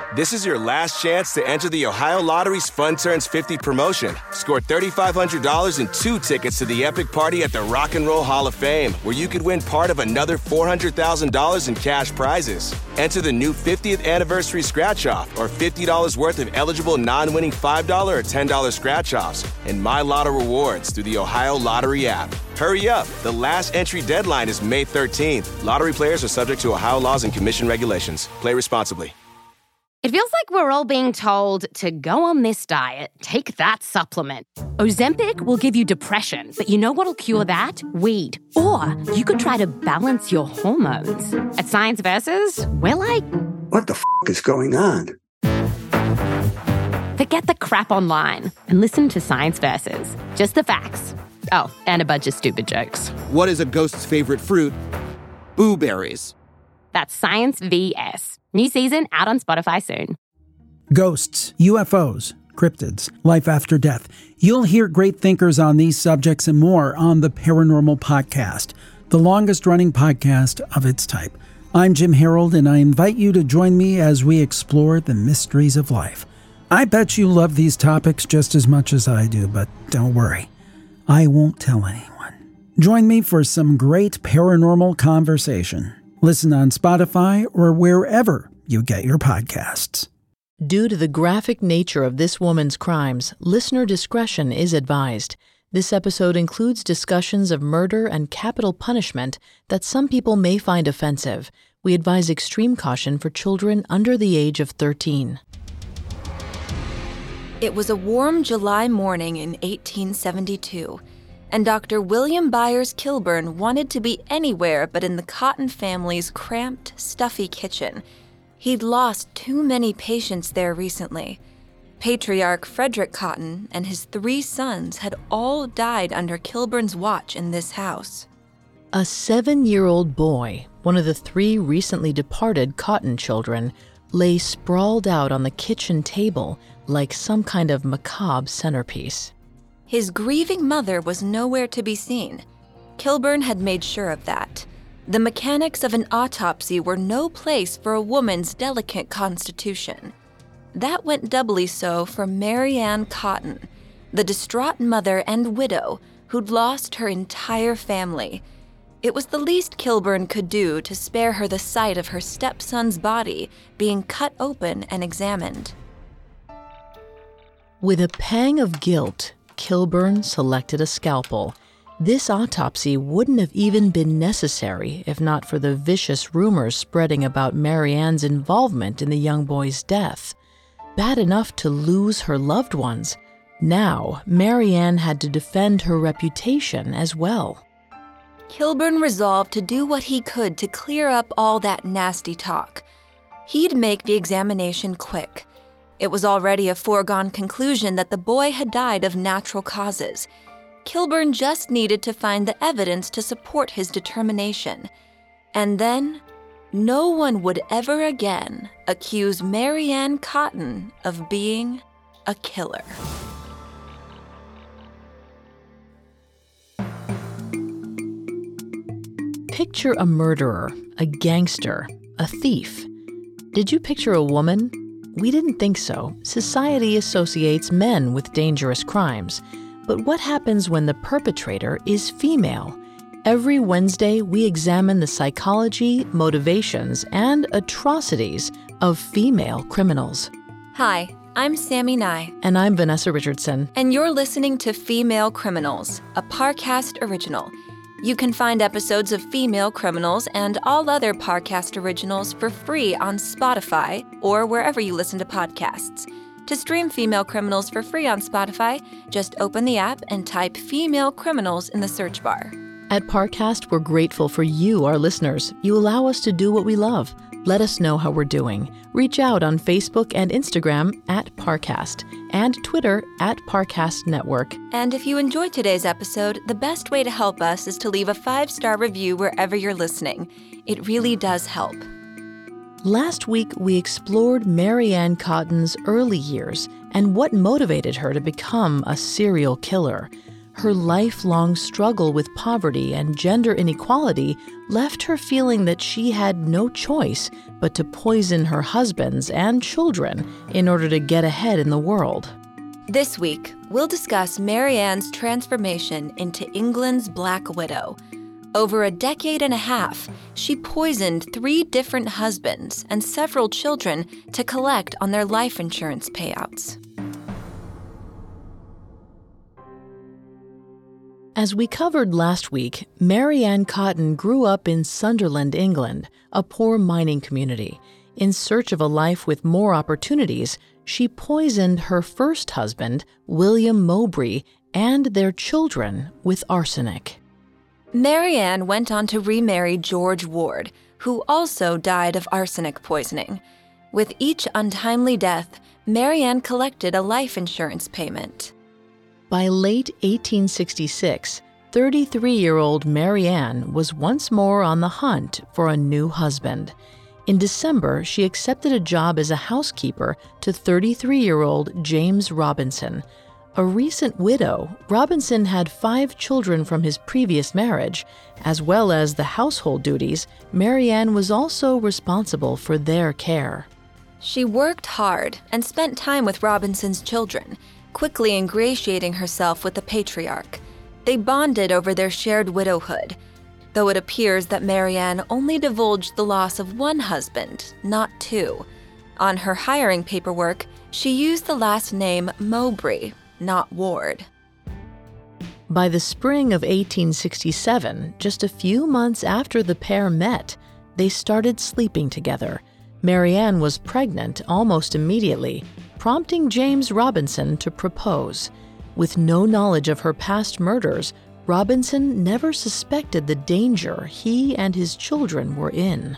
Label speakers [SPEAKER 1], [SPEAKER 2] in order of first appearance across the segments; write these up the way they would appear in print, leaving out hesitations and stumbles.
[SPEAKER 1] This is your last chance to enter the Ohio Lottery's Fun Turns 50 promotion. Score $3,500 and 2 tickets to the epic party at the Rock and Roll Hall of Fame, where you could win part of another $400,000 in cash prizes. Enter the new 50th anniversary scratch-off or $50 worth of eligible non-winning $5 or $10 scratch-offs and My Lotto rewards through the Ohio Lottery app. Hurry up. The last entry deadline is May 13th. Lottery players are subject to Ohio laws and commission regulations. Play responsibly.
[SPEAKER 2] It feels like we're all being told to go on this diet, take that supplement. Ozempic will give you depression, but you know what'll cure that? Weed. Or you could try to balance your hormones. At Science Versus, we're like,
[SPEAKER 3] what the f*** is going on?
[SPEAKER 2] Forget the crap online and listen to Science Versus. Just the facts. Oh, and a bunch of stupid jokes.
[SPEAKER 4] What is a ghost's favorite fruit? Blueberries.
[SPEAKER 2] That's Science VS. New season out on Spotify soon.
[SPEAKER 5] Ghosts, UFOs, cryptids, life after death. You'll hear great thinkers on these subjects and more on the Paranormal Podcast, the longest-running podcast of its type. I'm Jim Harold, and I invite you to join me as we explore the mysteries of life. I bet you love these topics just as much as I do, but don't worry. I won't tell anyone. Join me for some great paranormal conversation. Listen on Spotify or wherever you get your podcasts.
[SPEAKER 6] Due to the graphic nature of this woman's crimes, listener discretion is advised. This episode includes discussions of murder and capital punishment that some people may find offensive. We advise extreme caution for children under the age of 13.
[SPEAKER 7] It was a warm July morning in 1872. And Dr. William Byers Kilburn wanted to be anywhere but in the Cotton family's cramped, stuffy kitchen. He'd lost too many patients there recently. Patriarch Frederick Cotton and his 3 sons had all died under Kilburn's watch in this house.
[SPEAKER 6] A 7-year-old boy, one of the 3 recently departed Cotton children, lay sprawled out on the kitchen table like some kind of macabre centerpiece.
[SPEAKER 7] His grieving mother was nowhere to be seen. Kilburn had made sure of that. The mechanics of an autopsy were no place for a woman's delicate constitution. That went doubly so for Mary Ann Cotton, the distraught mother and widow who'd lost her entire family. It was the least Kilburn could do to spare her the sight of her stepson's body being cut open and examined.
[SPEAKER 6] With a pang of guilt, Kilburn selected a scalpel. This autopsy wouldn't have even been necessary if not for the vicious rumors spreading about Mary Ann's involvement in the young boy's death. Bad enough to lose her loved ones. Now, Mary Ann had to defend her reputation as well.
[SPEAKER 7] Kilburn resolved to do what he could to clear up all that nasty talk. He'd make the examination quick. It was already a foregone conclusion that the boy had died of natural causes. Kilburn just needed to find the evidence to support his determination. And then, no one would ever again accuse Mary Ann Cotton of being a killer.
[SPEAKER 6] Picture a murderer, a gangster, a thief. Did you picture a woman? We didn't think so. Society associates men with dangerous crimes. But what happens when the perpetrator is female? Every Wednesday, we examine the psychology, motivations, and atrocities of female criminals.
[SPEAKER 7] Hi, I'm Sammy Nye.
[SPEAKER 6] And I'm Vanessa Richardson.
[SPEAKER 7] And you're listening to Female Criminals, a Parcast original. You can find episodes of Female Criminals and all other Parcast originals for free on Spotify or wherever you listen to podcasts. To stream Female Criminals for free on Spotify, just open the app and type Female Criminals in the search bar.
[SPEAKER 6] At Parcast, we're grateful for you, our listeners. You allow us to do what we love. Let us know how we're doing. Reach out on Facebook and Instagram at Parcast and Twitter at Parcast Network.
[SPEAKER 7] And if you enjoyed today's episode, the best way to help us is to leave a 5-star review wherever you're listening. It really does help.
[SPEAKER 6] Last week, we explored Mary Ann Cotton's early years and what motivated her to become a serial killer. Her lifelong struggle with poverty and gender inequality left her feeling that she had no choice but to poison her husbands and children in order to get ahead in the world.
[SPEAKER 7] This week, we'll discuss Mary Ann's transformation into England's Black Widow. Over a decade and a half, she poisoned 3 different husbands and several children to collect on their life insurance payouts.
[SPEAKER 6] As we covered last week, Mary Ann Cotton grew up in Sunderland, England, a poor mining community. In search of a life with more opportunities, she poisoned her first husband, William Mowbray, and their children with arsenic.
[SPEAKER 7] Mary Ann went on to remarry George Ward, who also died of arsenic poisoning. With each untimely death, Mary Ann collected a life insurance payment.
[SPEAKER 6] By late 1866, 33-year-old Mary Ann was once more on the hunt for a new husband. In December, she accepted a job as a housekeeper to 33-year-old James Robinson. A recent widow, Robinson had 5 children from his previous marriage. As well as the household duties, Mary Ann was also responsible for their care.
[SPEAKER 7] She worked hard and spent time with Robinson's children, quickly ingratiating herself with the patriarch. They bonded over their shared widowhood, though it appears that Mary Ann only divulged the loss of 1 husband, not 2. On her hiring paperwork, she used the last name Mowbray, not Ward.
[SPEAKER 6] By the spring of 1867, just a few months after the pair met, they started sleeping together. Mary Ann was pregnant almost immediately, prompting James Robinson to propose. With no knowledge of her past murders, Robinson never suspected the danger he and his children were in.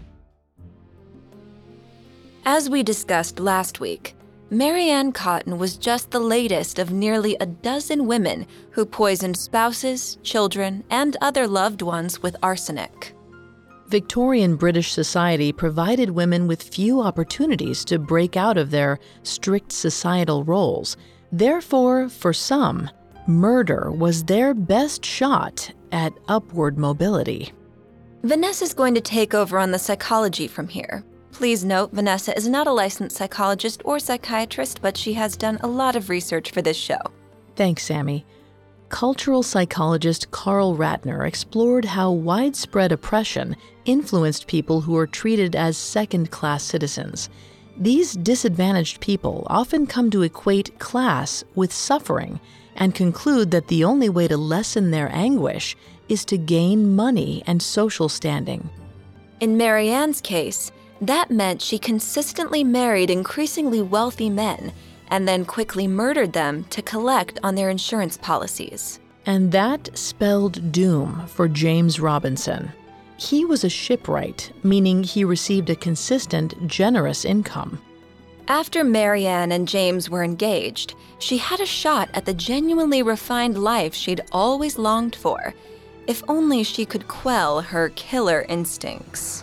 [SPEAKER 7] As we discussed last week, Mary Ann Cotton was just the latest of nearly a dozen women who poisoned spouses, children, and other loved ones with arsenic.
[SPEAKER 6] Victorian British society provided women with few opportunities to break out of their strict societal roles. Therefore, for some, murder was their best shot at upward mobility.
[SPEAKER 7] Vanessa's going to take over on the psychology from here. Please note, Vanessa is not a licensed psychologist or psychiatrist, but she has done a lot of research for this show.
[SPEAKER 6] Thanks, Sammy. Cultural psychologist Carl Ratner explored how widespread oppression influenced people who were treated as second-class citizens. These disadvantaged people often come to equate class with suffering and conclude that the only way to lessen their anguish is to gain money and social standing.
[SPEAKER 7] In Mary Ann's case, that meant she consistently married increasingly wealthy men and then quickly murdered them to collect on their insurance policies.
[SPEAKER 6] And that spelled doom for James Robinson. He was a shipwright, meaning he received a consistent, generous income.
[SPEAKER 7] After Mary Ann and James were engaged, she had a shot at the genuinely refined life she'd always longed for, if only she could quell her killer instincts.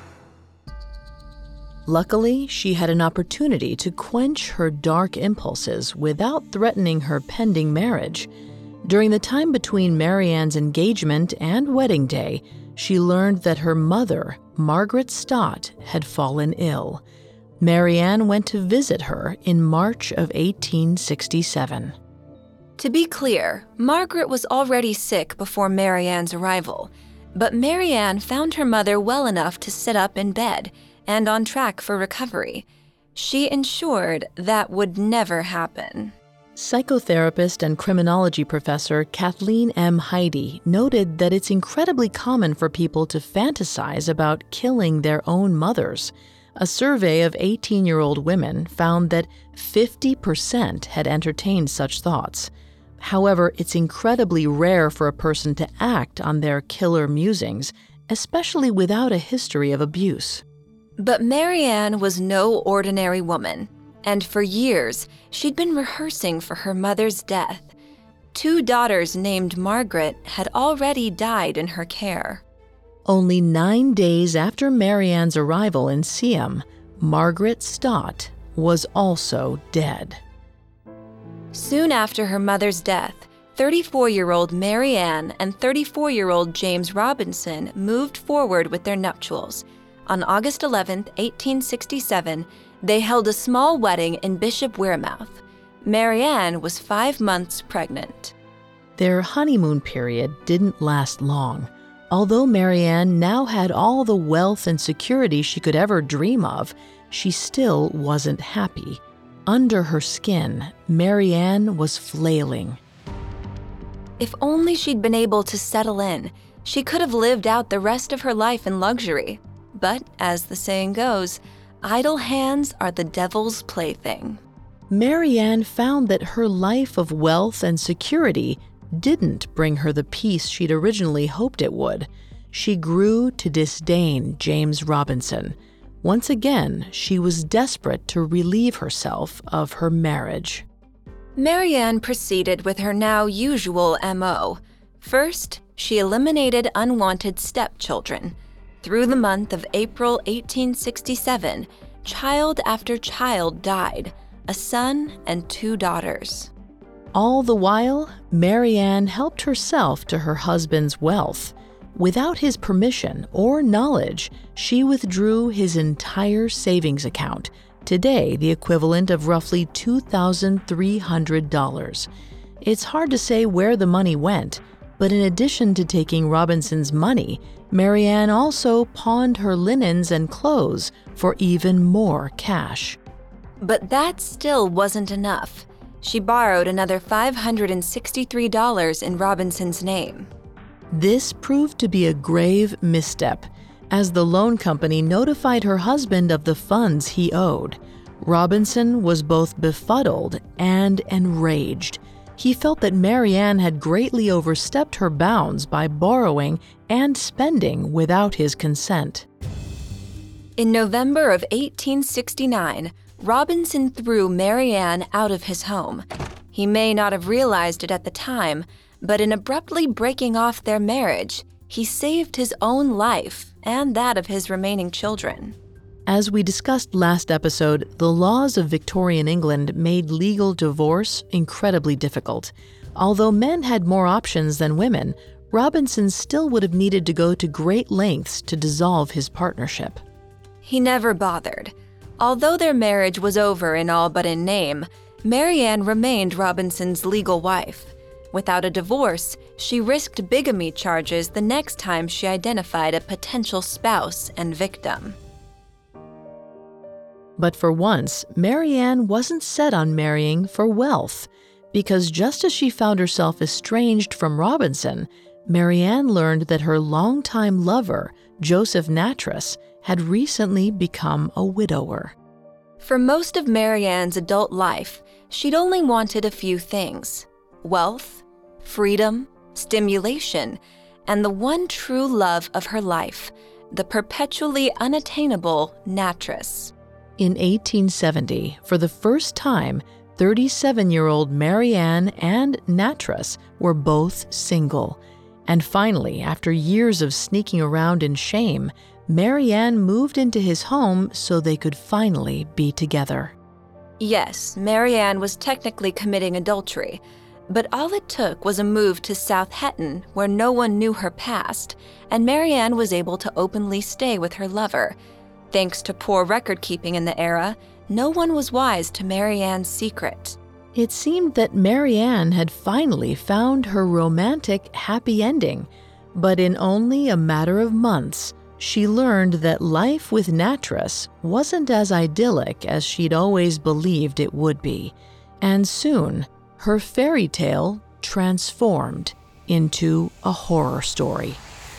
[SPEAKER 6] Luckily, she had an opportunity to quench her dark impulses without threatening her pending marriage. During the time between Mary Ann's engagement and wedding day, she learned that her mother, Margaret Stott, had fallen ill. Mary Ann went to visit her in March of 1867.
[SPEAKER 7] To be clear, Margaret was already sick before Mary Ann's arrival, but Mary Ann found her mother well enough to sit up in bed and on track for recovery. She ensured that would never happen.
[SPEAKER 6] Psychotherapist and criminology professor Kathleen M. Heide noted that it's incredibly common for people to fantasize about killing their own mothers. A survey of 18-year-old women found that 50% had entertained such thoughts. However, it's incredibly rare for a person to act on their killer musings, especially without a history of abuse.
[SPEAKER 7] But Mary Ann was no ordinary woman, and for years, she'd been rehearsing for her mother's death. 2 daughters named Margaret had already died in her care.
[SPEAKER 6] Only 9 days after Mary Ann's arrival in Seaham, Margaret Stott was also dead.
[SPEAKER 7] Soon after her mother's death, 34-year-old Mary Ann and 34-year-old James Robinson moved forward with their nuptials. On August 11, 1867, they held a small wedding in Bishop Wearmouth. Mary Ann was 5 months pregnant.
[SPEAKER 6] Their honeymoon period didn't last long. Although Mary Ann now had all the wealth and security she could ever dream of, she still wasn't happy. Under her skin, Mary Ann was flailing.
[SPEAKER 7] If only she'd been able to settle in, she could have lived out the rest of her life in luxury. But, as the saying goes, idle hands are the devil's plaything.
[SPEAKER 6] Mary Ann found that her life of wealth and security didn't bring her the peace she'd originally hoped it would. She grew to disdain James Robinson. Once again, she was desperate to relieve herself of her marriage.
[SPEAKER 7] Mary Ann proceeded with her now usual MO. First, she eliminated unwanted stepchildren. Through the month of April 1867, child after child died, a son and 2 daughters.
[SPEAKER 6] All the while, Mary Ann helped herself to her husband's wealth. Without his permission or knowledge, she withdrew his entire savings account, today the equivalent of roughly $2,300. It's hard to say where the money went, but in addition to taking Robinson's money, Mary Ann also pawned her linens and clothes for even more cash.
[SPEAKER 7] But that still wasn't enough. She borrowed another $563 in Robinson's name.
[SPEAKER 6] This proved to be a grave misstep, as the loan company notified her husband of the funds he owed. Robinson was both befuddled and enraged. He felt that Mary Ann had greatly overstepped her bounds by borrowing and spending without his consent.
[SPEAKER 7] In November of 1869, Robinson threw Mary Ann out of his home. He may not have realized it at the time, but in abruptly breaking off their marriage, he saved his own life and that of his remaining children.
[SPEAKER 6] As we discussed last episode, the laws of Victorian England made legal divorce incredibly difficult. Although men had more options than women, Robinson still would have needed to go to great lengths to dissolve his partnership.
[SPEAKER 7] He never bothered. Although their marriage was over in all but in name, Mary Ann remained Robinson's legal wife. Without a divorce, she risked bigamy charges the next time she identified a potential spouse and victim.
[SPEAKER 6] But for once, Mary Ann wasn't set on marrying for wealth, because just as she found herself estranged from Robinson, Mary Ann learned that her longtime lover, Joseph Nattrass, had recently become a widower.
[SPEAKER 7] For most of Mary Ann's adult life, she'd only wanted a few things: wealth, freedom, stimulation, and the one true love of her life, the perpetually unattainable Nattrass.
[SPEAKER 6] In 1870, for the first time, 37-year-old Mary Ann and Nattrass were both single. And finally, after years of sneaking around in shame, Mary Ann moved into his home so they could finally be together.
[SPEAKER 7] Yes, Mary Ann was technically committing adultery, but all it took was a move to South Hetton, where no one knew her past, and Mary Ann was able to openly stay with her lover. Thanks to poor record-keeping in the era, no one was wise to Mary Ann's secret.
[SPEAKER 6] It seemed that Mary Ann had finally found her romantic happy ending, but in only a matter of months, she learned that life with Nattrass wasn't as idyllic as she'd always believed it would be, and soon, her fairy tale transformed into a horror story.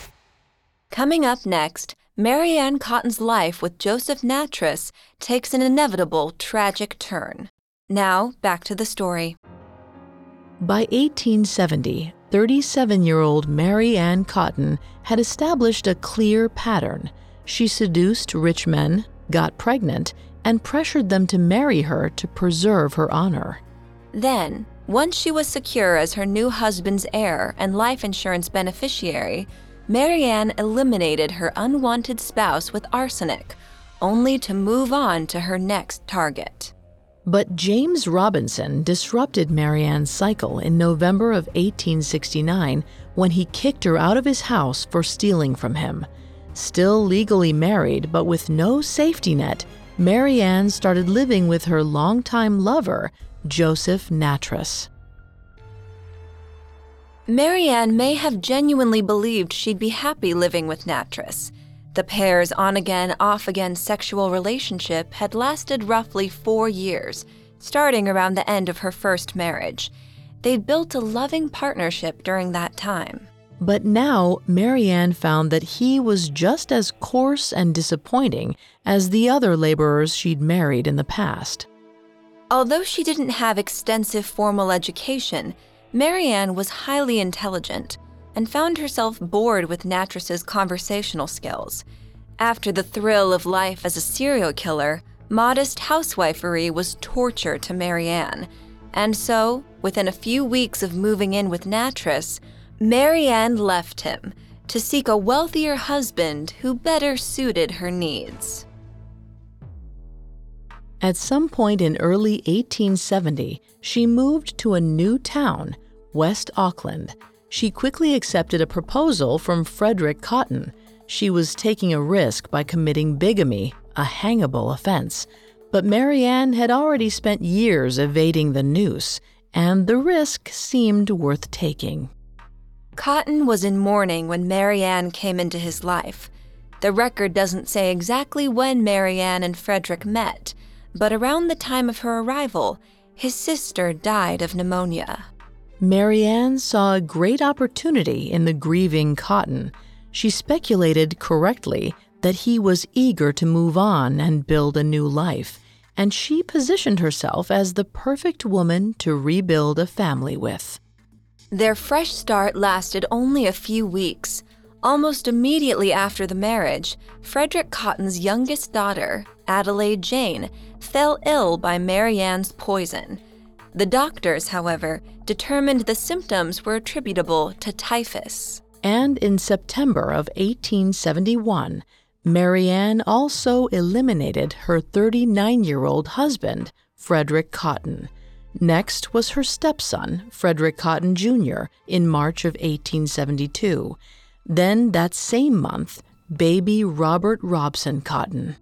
[SPEAKER 7] Coming up next, Mary Ann Cotton's life with Joseph Nattrass takes an inevitable tragic turn. Now, back to the story.
[SPEAKER 6] By 1870, 37-year-old Mary Ann Cotton had established a clear pattern. She seduced rich men, got pregnant, and pressured them to marry her to preserve her honor.
[SPEAKER 7] Then, once she was secure as her new husband's heir and life insurance beneficiary, Mary Ann eliminated her unwanted spouse with arsenic, only to move on to her next target.
[SPEAKER 6] But James Robinson disrupted Marianne's cycle in November of 1869 when he kicked her out of his house for stealing from him. Still legally married, but with no safety net, Marianne started living with her longtime lover, Joseph Nattrass.
[SPEAKER 7] Marianne may have genuinely believed she'd be happy living with Nattrass. The pair's on-again, off-again sexual relationship had lasted roughly 4 years, starting around the end of her first marriage. They'd built a loving partnership during that time.
[SPEAKER 6] But now, Marianne found that he was just as coarse and disappointing as the other laborers she'd married in the past.
[SPEAKER 7] Although she didn't have extensive formal education, Marianne was highly intelligent and found herself bored with Nattrass's conversational skills. After the thrill of life as a serial killer, modest housewifery was torture to Marianne. And so, within a few weeks of moving in with Nattrass, Marianne left him to seek a wealthier husband who better suited her needs.
[SPEAKER 6] At some point in early 1870, she moved to a new town, West Auckland. She quickly accepted a proposal from Frederick Cotton. She was taking a risk by committing bigamy, a hangable offense. But Marianne had already spent years evading the noose, and the risk seemed worth taking.
[SPEAKER 7] Cotton was in mourning when Marianne came into his life. The record doesn't say exactly when Marianne and Frederick met, but around the time of her arrival, his sister died of pneumonia.
[SPEAKER 6] Marianne saw a great opportunity in the grieving Cotton. She speculated correctly that he was eager to move on and build a new life, and she positioned herself as the perfect woman to rebuild a family with.
[SPEAKER 7] Their fresh start lasted only a few weeks. Almost immediately after the marriage, Frederick Cotton's youngest daughter, Adelaide Jane, fell ill by Marianne's poison. The doctors, however, determined the symptoms were attributable to typhus.
[SPEAKER 6] And in September of 1871, Marianne also eliminated her 39-year-old husband, Frederick Cotton. Next was her stepson, Frederick Cotton Jr., in March of 1872. Then, that same month, baby Robert Robson Cotton.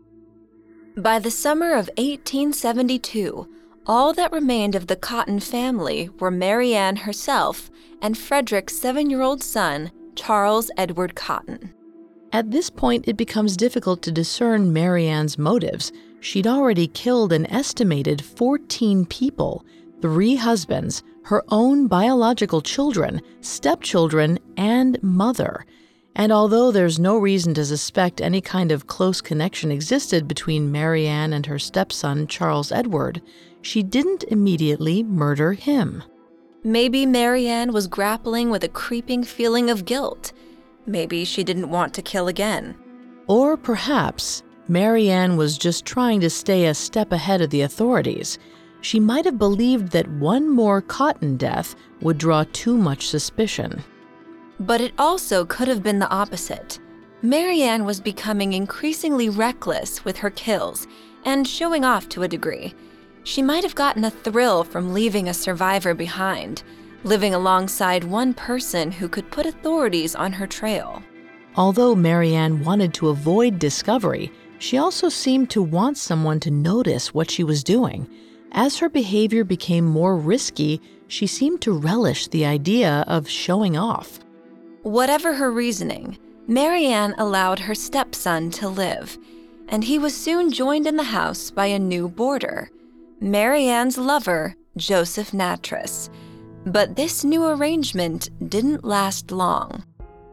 [SPEAKER 7] By the summer of 1872, all that remained of the Cotton family were Marianne herself and Frederick's 7-year-old son, Charles Edward Cotton.
[SPEAKER 6] At this point, it becomes difficult to discern Marianne's motives. She'd already killed an estimated 14 people, 3 husbands, her own biological children, stepchildren, and mother. And although there's no reason to suspect any kind of close connection existed between Marianne and her stepson, Charles Edward, she didn't immediately murder him.
[SPEAKER 7] Maybe Marianne was grappling with a creeping feeling of guilt. Maybe she didn't want to kill again.
[SPEAKER 6] Or perhaps Marianne was just trying to stay a step ahead of the authorities. She might have believed that one more Cotton death would draw too much suspicion.
[SPEAKER 7] But it also could have been the opposite. Marianne was becoming increasingly reckless with her kills and showing off to a degree. She might have gotten a thrill from leaving a survivor behind, living alongside one person who could put authorities on her trail.
[SPEAKER 6] Although Marianne wanted to avoid discovery, she also seemed to want someone to notice what she was doing. As her behavior became more risky, she seemed to relish the idea of showing off.
[SPEAKER 7] Whatever her reasoning, Marianne allowed her stepson to live, and he was soon joined in the house by a new boarder, Marianne's lover, Joseph Nattrass. But this new arrangement didn't last long.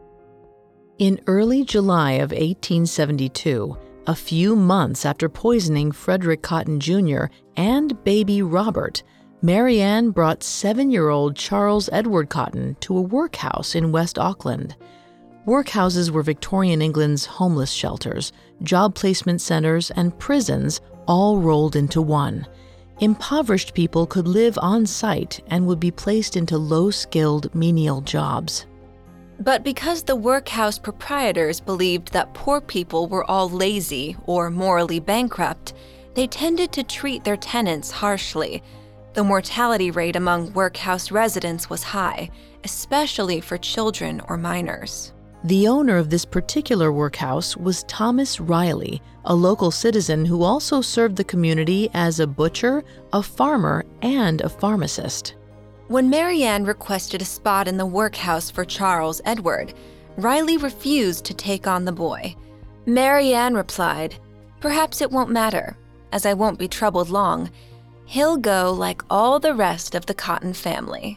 [SPEAKER 6] In early July of 1872, a few months after poisoning Frederick Cotton Jr. and baby Robert, Marianne brought 7-year-old Charles Edward Cotton to a workhouse in West Auckland. Workhouses were Victorian England's homeless shelters, job placement centers, and prisons all rolled into one. Impoverished people could live on site and would be placed into low-skilled menial jobs.
[SPEAKER 7] But because the workhouse proprietors believed that poor people were all lazy or morally bankrupt, they tended to treat their tenants harshly. The mortality rate among workhouse residents was high, especially for children or minors.
[SPEAKER 6] The owner of this particular workhouse was Thomas Riley, a local citizen who also served the community as a butcher, a farmer, and a pharmacist.
[SPEAKER 7] When Mary Ann requested a spot in the workhouse for Charles Edward, Riley refused to take on the boy. Mary Ann replied, "Perhaps it won't matter, as I won't be troubled long. He'll go like all the rest of the Cotton family."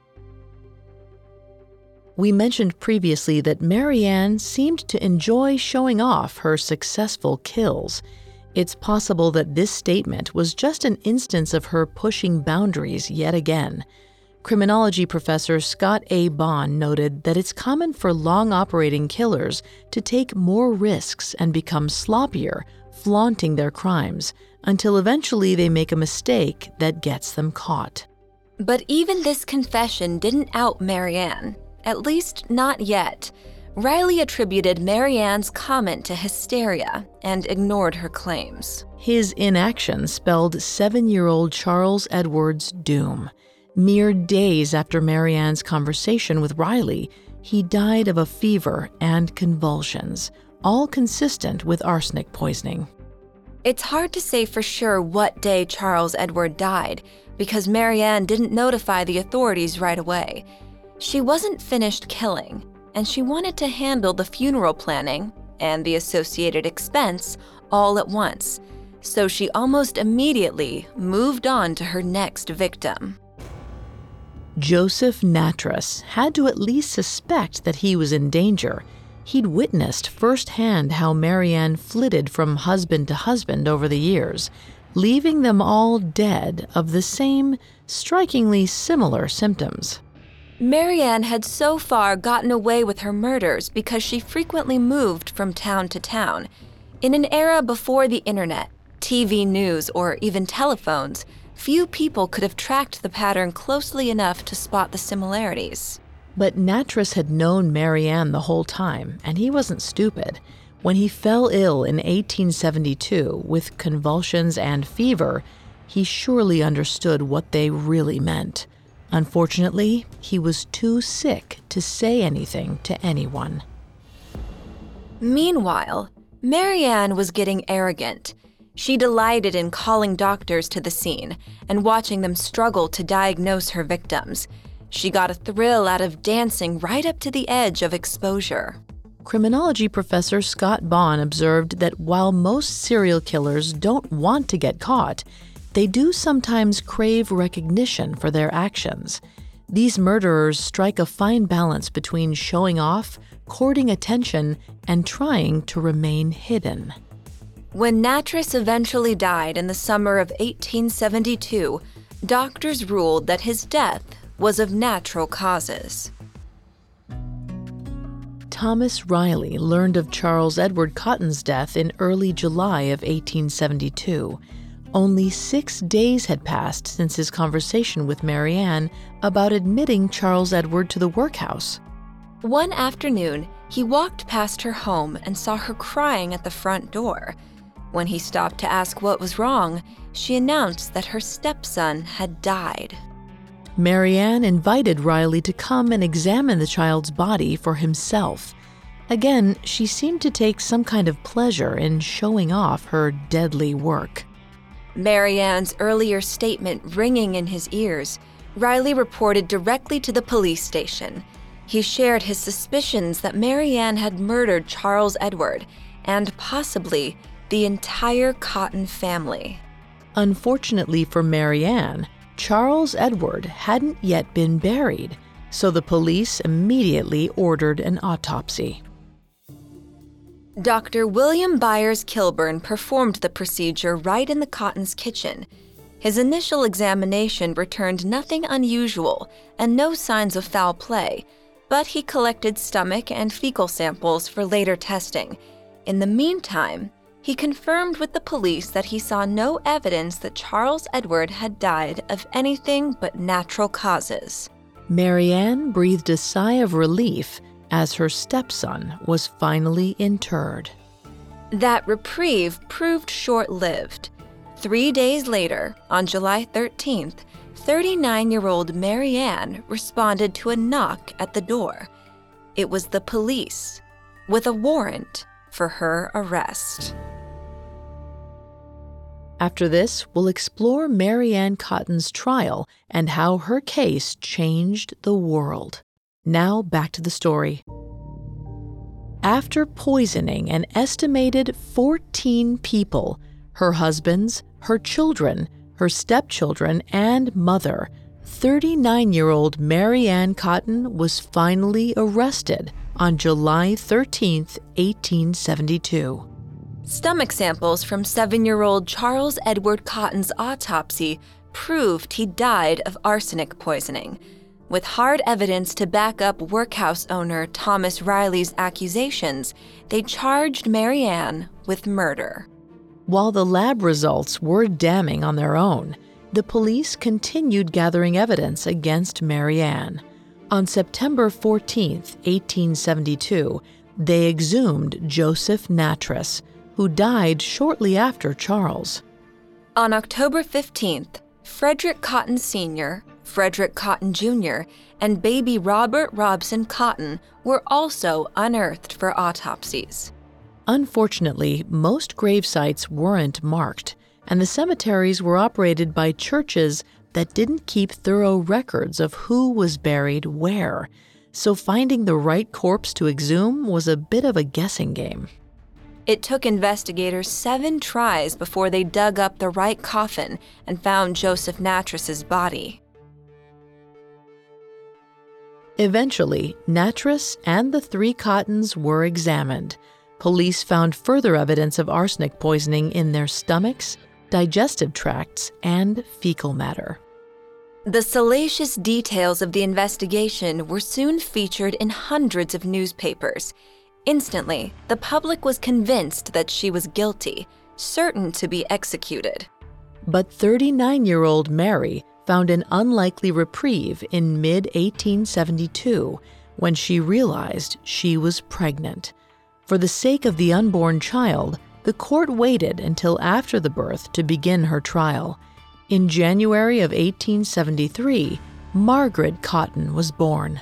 [SPEAKER 6] We mentioned previously that Mary Ann seemed to enjoy showing off her successful kills. It's possible that this statement was just an instance of her pushing boundaries yet again. Criminology professor Scott A. Bond noted that it's common for long-operating killers to take more risks and become sloppier, flaunting their crimes, until eventually they make a mistake that gets them caught.
[SPEAKER 7] But even this confession didn't out Mary Ann. At least not yet. Riley attributed Mary Ann's comment to hysteria and ignored her claims.
[SPEAKER 6] His inaction spelled 7-year-old Charles Edward's doom. Mere days after Mary Ann's conversation with Riley, he died of a fever and convulsions, all consistent with arsenic poisoning.
[SPEAKER 7] It's hard to say for sure what day Charles Edward died because Mary Ann didn't notify the authorities right away. She wasn't finished killing, and she wanted to handle the funeral planning and the associated expense all at once, so she almost immediately moved on to her next victim.
[SPEAKER 6] Joseph Nattrass had to at least suspect that he was in danger. He'd witnessed firsthand how Mary Ann flitted from husband to husband over the years, leaving them all dead of the same, strikingly similar symptoms.
[SPEAKER 7] Mary Ann had so far gotten away with her murders because she frequently moved from town to town. In an era before the internet, TV news, or even telephones, few people could have tracked the pattern closely enough to spot the similarities.
[SPEAKER 6] But Nattrass had known Mary Ann the whole time, and he wasn't stupid. When he fell ill in 1872 with convulsions and fever, he surely understood what they really meant. Unfortunately, he was too sick to say anything to anyone.
[SPEAKER 7] Meanwhile, Mary Ann was getting arrogant. She delighted in calling doctors to the scene and watching them struggle to diagnose her victims. She got a thrill out of dancing right up to the edge of exposure.
[SPEAKER 6] Criminology professor Scott Bond observed that while most serial killers don't want to get caught, they do sometimes crave recognition for their actions. These murderers strike a fine balance between showing off, courting attention, and trying to remain hidden.
[SPEAKER 7] When Nattrass eventually died in the summer of 1872, doctors ruled that his death was of natural causes.
[SPEAKER 6] Thomas Riley learned of Charles Edward Cotton's death in early July of 1872. Only 6 days had passed since his conversation with Mary Ann about admitting Charles Edward to the workhouse.
[SPEAKER 7] One afternoon, he walked past her home and saw her crying at the front door. When he stopped to ask what was wrong, she announced that her stepson had died.
[SPEAKER 6] Mary Ann invited Riley to come and examine the child's body for himself. Again, she seemed to take some kind of pleasure in showing off her deadly work.
[SPEAKER 7] Mary Ann's earlier statement ringing in his ears, Riley reported directly to the police station. He shared his suspicions that Mary Ann had murdered Charles Edward and possibly the entire Cotton family.
[SPEAKER 6] Unfortunately for Mary Ann, Charles Edward hadn't yet been buried, so the police immediately ordered an autopsy.
[SPEAKER 7] Dr. William Byers Kilburn performed the procedure right in the Cotton's kitchen. His initial examination returned nothing unusual and no signs of foul play, but he collected stomach and fecal samples for later testing. In the meantime, he confirmed with the police that he saw no evidence that Charles Edward had died of anything but natural causes.
[SPEAKER 6] Mary Ann breathed a sigh of relief as her stepson was finally interred.
[SPEAKER 7] That reprieve proved short-lived. 3 days later, on July 13th, 39-year-old Mary Ann responded to a knock at the door. It was the police, with a warrant for her arrest.
[SPEAKER 6] After this, we'll explore Mary Ann Cotton's trial and how her case changed the world. Now back to the story. After poisoning an estimated 14 people, her husbands, her children, her stepchildren, and mother, 39-year-old Mary Ann Cotton was finally arrested on July 13, 1872.
[SPEAKER 7] Stomach samples from 7-year-old Charles Edward Cotton's autopsy proved he died of arsenic poisoning. With hard evidence to back up workhouse owner Thomas Riley's accusations, they charged Mary Ann with murder.
[SPEAKER 6] While the lab results were damning on their own, the police continued gathering evidence against Mary Ann. On September 14, 1872, they exhumed Joseph Nattrass, who died shortly after Charles.
[SPEAKER 7] On October 15th, Frederick Cotton Sr., Frederick Cotton Jr., and baby Robert Robson Cotton were also unearthed for autopsies.
[SPEAKER 6] Unfortunately, most grave sites weren't marked, and the cemeteries were operated by churches that didn't keep thorough records of who was buried where, so finding the right corpse to exhume was a bit of a guessing game.
[SPEAKER 7] It took investigators 7 tries before they dug up the right coffin and found Joseph Nattrass's body.
[SPEAKER 6] Eventually, Nattrass and the 3 Cottons were examined. Police found further evidence of arsenic poisoning in their stomachs, digestive tracts, and fecal matter.
[SPEAKER 7] The salacious details of the investigation were soon featured in hundreds of newspapers. Instantly, the public was convinced that she was guilty, certain to be executed.
[SPEAKER 6] But 39-year-old Mary found an unlikely reprieve in mid-1872 when she realized she was pregnant. For the sake of the unborn child, the court waited until after the birth to begin her trial. In January of 1873, Margaret Cotton was born.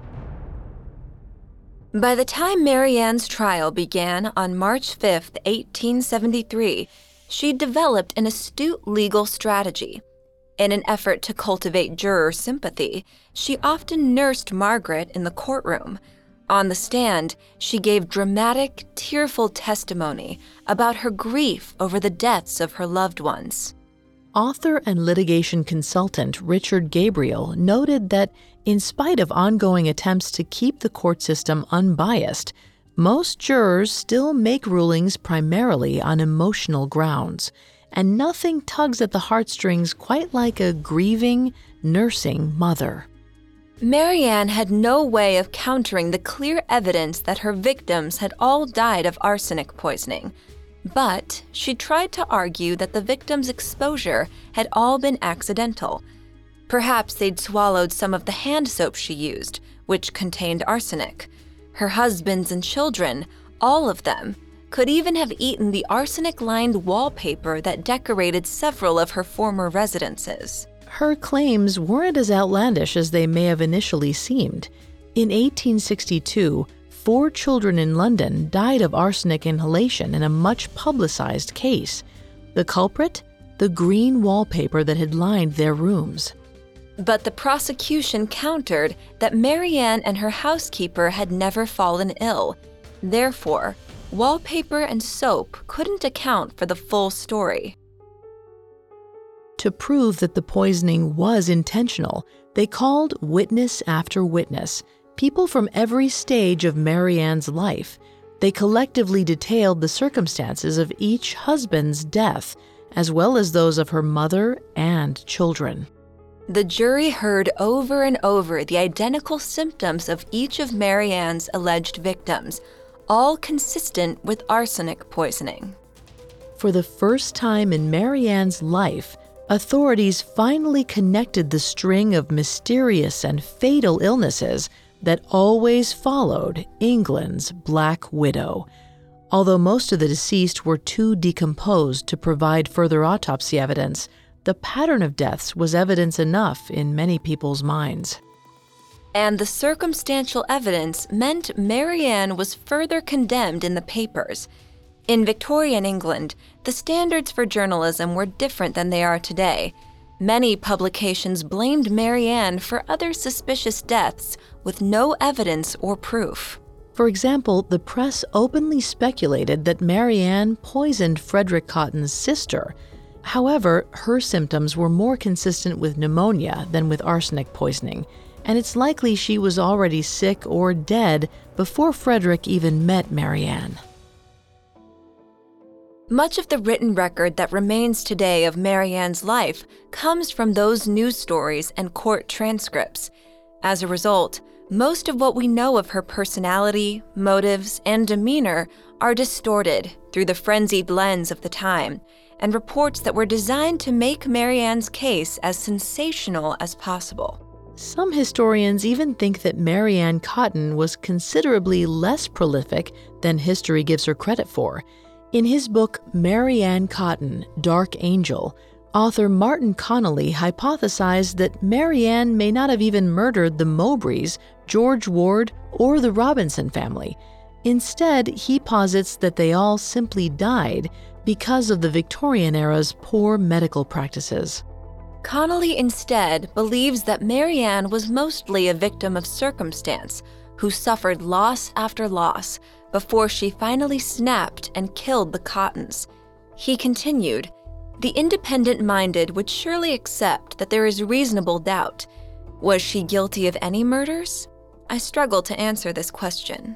[SPEAKER 7] By the time Mary Ann's trial began on March 5, 1873, she developed an astute legal strategy. In an effort to cultivate juror sympathy, she often nursed Margaret in the courtroom. On the stand, she gave dramatic, tearful testimony about her grief over the deaths of her loved ones.
[SPEAKER 6] Author and litigation consultant Richard Gabriel noted that in spite of ongoing attempts to keep the court system unbiased, most jurors still make rulings primarily on emotional grounds, and nothing tugs at the heartstrings quite like a grieving, nursing mother.
[SPEAKER 7] Mary Ann had no way of countering the clear evidence that her victims had all died of arsenic poisoning. But she tried to argue that the victims' exposure had all been accidental. Perhaps they'd swallowed some of the hand soap she used, which contained arsenic. Her husbands and children, all of them, could even have eaten the arsenic-lined wallpaper that decorated several of her former residences.
[SPEAKER 6] Her claims weren't as outlandish as they may have initially seemed. In 1862, 4 children in London died of arsenic inhalation in a much publicized case. The culprit? The green wallpaper that had lined their rooms.
[SPEAKER 7] But the prosecution countered that Mary Ann and her housekeeper had never fallen ill. Therefore, wallpaper and soap couldn't account for the full story.
[SPEAKER 6] To prove that the poisoning was intentional, they called witness after witness, people from every stage of Mary Ann's life. They collectively detailed the circumstances of each husband's death, as well as those of her mother and children.
[SPEAKER 7] The jury heard over and over the identical symptoms of each of Mary Ann's alleged victims, all consistent with arsenic poisoning.
[SPEAKER 6] For the first time in Mary Ann's life, authorities finally connected the string of mysterious and fatal illnesses that always followed England's Black Widow. Although most of the deceased were too decomposed to provide further autopsy evidence, the pattern of deaths was evidence enough in many people's minds.
[SPEAKER 7] And the circumstantial evidence meant Mary Ann was further condemned in the papers. In Victorian England, the standards for journalism were different than they are today. Many publications blamed Mary Ann for other suspicious deaths with no evidence or proof.
[SPEAKER 6] For example, the press openly speculated that Mary Ann poisoned Frederick Cotton's sister. However, her symptoms were more consistent with pneumonia than with arsenic poisoning, and it's likely she was already sick or dead before Frederick even met Mary Ann.
[SPEAKER 7] Much of the written record that remains today of Mary Ann's life comes from those news stories and court transcripts. As a result, most of what we know of her personality, motives, and demeanor are distorted through the frenzied lens of the time, and reports that were designed to make Mary Ann's case as sensational as possible.
[SPEAKER 6] Some historians even think that Mary Ann Cotton was considerably less prolific than history gives her credit for. In his book, Mary Ann Cotton, Dark Angel, author Martin Connolly hypothesized that Mary Ann may not have even murdered the Mowbrays, George Ward, or the Robinson family. Instead, he posits that they all simply died because of the Victorian era's poor medical practices.
[SPEAKER 7] Connolly instead believes that Mary Ann was mostly a victim of circumstance, who suffered loss after loss before she finally snapped and killed the Cottons. He continued, "The independent-minded would surely accept that there is reasonable doubt. Was she guilty of any murders? I struggle to answer this question."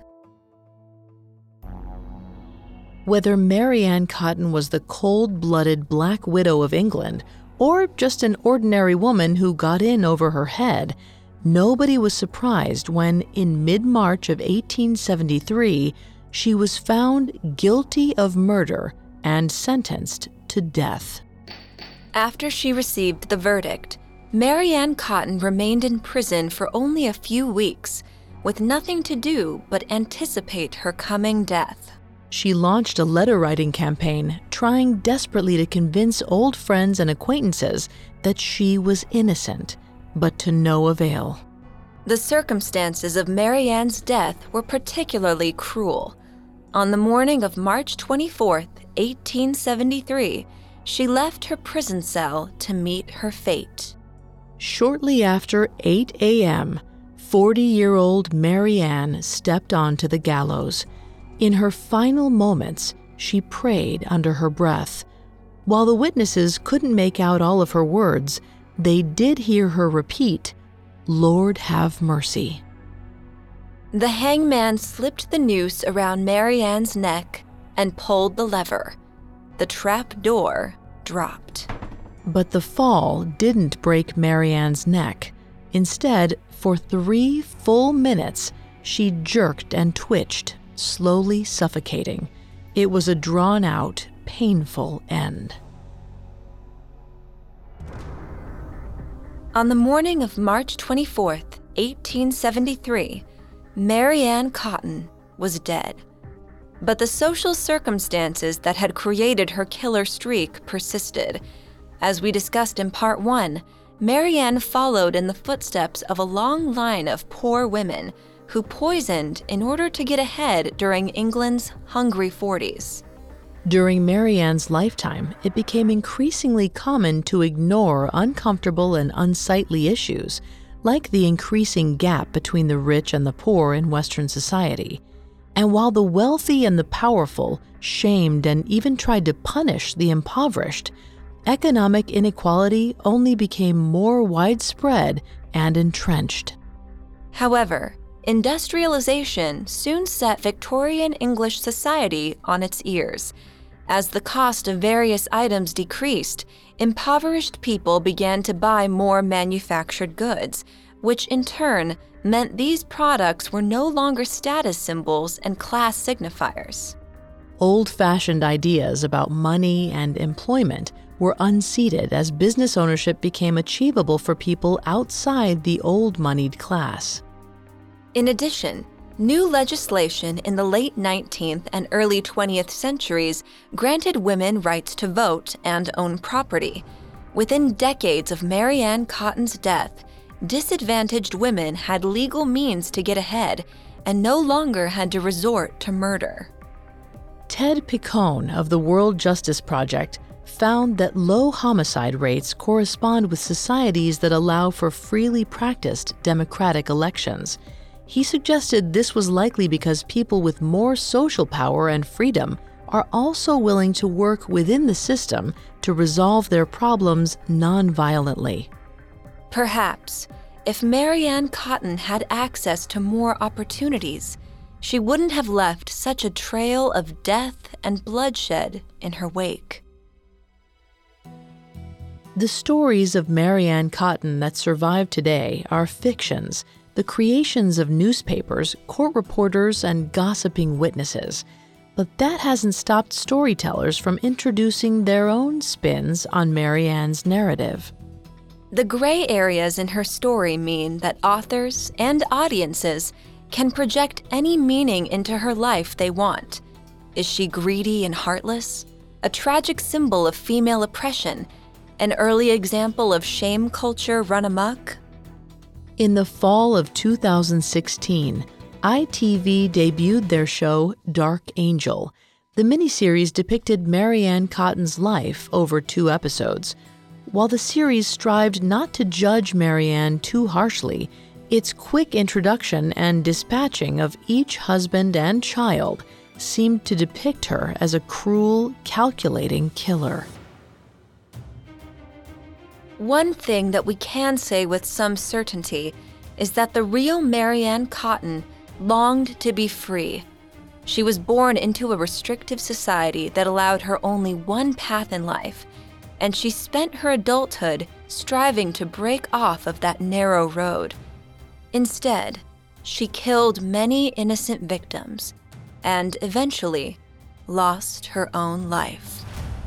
[SPEAKER 6] Whether Mary Ann Cotton was the cold-blooded Black Widow of England, or just an ordinary woman who got in over her head, nobody was surprised when, in mid-March of 1873, she was found guilty of murder and sentenced to death.
[SPEAKER 7] After she received the verdict, Mary Ann Cotton remained in prison for only a few weeks, with nothing to do but anticipate her coming death.
[SPEAKER 6] She launched a letter-writing campaign, trying desperately to convince old friends and acquaintances that she was innocent, but to no avail.
[SPEAKER 7] The circumstances of Mary Ann's death were particularly cruel. On the morning of March 24, 1873, she left her prison cell to meet her fate.
[SPEAKER 6] Shortly after 8 a.m., 40-year-old Mary Ann stepped onto the gallows. In her final moments, she prayed under her breath. While the witnesses couldn't make out all of her words, they did hear her repeat, "Lord, have mercy."
[SPEAKER 7] The hangman slipped the noose around Mary Ann's neck and pulled the lever. The trap door dropped.
[SPEAKER 6] But the fall didn't break Mary Ann's neck. Instead, for 3 full minutes, she jerked and twitched, slowly suffocating. It was a drawn-out, painful end.
[SPEAKER 7] On the morning of March 24, 1873, Mary Ann Cotton was dead. But the social circumstances that had created her killer streak persisted. As we discussed in Part 1, Mary Ann followed in the footsteps of a long line of poor women who poisoned in order to get ahead during England's Hungry 40s.
[SPEAKER 6] During Mary Ann's lifetime, it became increasingly common to ignore uncomfortable and unsightly issues, like the increasing gap between the rich and the poor in Western society. And while the wealthy and the powerful shamed and even tried to punish the impoverished, economic inequality only became more widespread and entrenched.
[SPEAKER 7] However, industrialization soon set Victorian English society on its ears. As the cost of various items decreased, impoverished people began to buy more manufactured goods, which in turn meant these products were no longer status symbols and class signifiers.
[SPEAKER 6] Old-fashioned ideas about money and employment were unseated as business ownership became achievable for people outside the old moneyed class.
[SPEAKER 7] In addition, New legislation in the late 19th and early 20th centuries granted women rights to vote and own property. Within decades of Mary Ann Cotton's death, disadvantaged women had legal means to get ahead and no longer had to resort to murder.
[SPEAKER 6] Ted Picone of the World Justice Project found that low homicide rates correspond with societies that allow for freely practiced democratic elections. He suggested this was likely because people with more social power and freedom are also willing to work within the system to resolve their problems non-violently.
[SPEAKER 7] Perhaps, if Mary Ann Cotton had access to more opportunities, she wouldn't have left such a trail of death and bloodshed in her wake.
[SPEAKER 6] The stories of Mary Ann Cotton that survive today are fictions, the creations of newspapers, court reporters, and gossiping witnesses. But that hasn't stopped storytellers from introducing their own spins on Mary Ann's narrative.
[SPEAKER 7] The gray areas in her story mean that authors and audiences can project any meaning into her life they want. Is she greedy and heartless? A tragic symbol of female oppression? An early example of shame culture run amok?
[SPEAKER 6] In the fall of 2016, ITV debuted their show Dark Angel. The miniseries depicted Mary Ann Cotton's life over 2 episodes. While the series strived not to judge Mary Ann too harshly, its quick introduction and dispatching of each husband and child seemed to depict her as a cruel, calculating killer.
[SPEAKER 7] One thing that we can say with some certainty is that the real Mary Ann Cotton longed to be free. She was born into a restrictive society that allowed her only one path in life, and she spent her adulthood striving to break off of that narrow road. Instead, she killed many innocent victims and eventually lost her own life.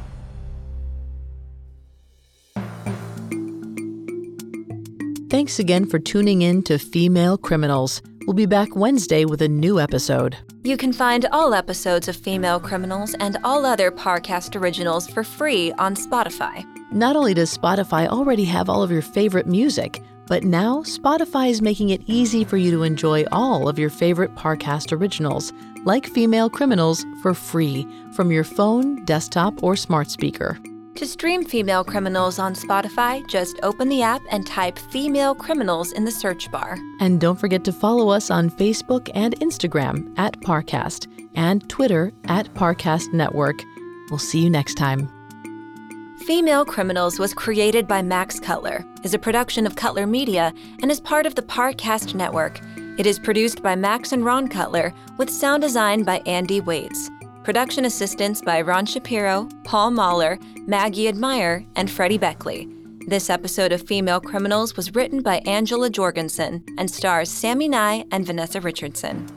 [SPEAKER 6] Thanks again for tuning in to Female Criminals. We'll be back Wednesday with a new episode.
[SPEAKER 7] You can find all episodes of Female Criminals and all other Parcast originals for free on Spotify.
[SPEAKER 6] Not only does Spotify already have all of your favorite music, but now Spotify is making it easy for you to enjoy all of your favorite Parcast originals, like Female Criminals, for free from your phone, desktop, or smart speaker.
[SPEAKER 7] To stream Female Criminals on Spotify, just open the app and type Female Criminals in the search bar.
[SPEAKER 6] And don't forget to follow us on Facebook and Instagram at Parcast and Twitter at Parcast Network. We'll see you next time.
[SPEAKER 7] Female Criminals was created by Max Cutler, is a production of Cutler Media, and is part of the Parcast Network. It is produced by Max and Ron Cutler, with sound design by Andy Waits. Production assistance by Ron Shapiro, Paul Mahler, Maggie Admire, and Freddie Beckley. This episode of Female Criminals was written by Angela Jorgensen and stars Sammy Nye and Vanessa Richardson.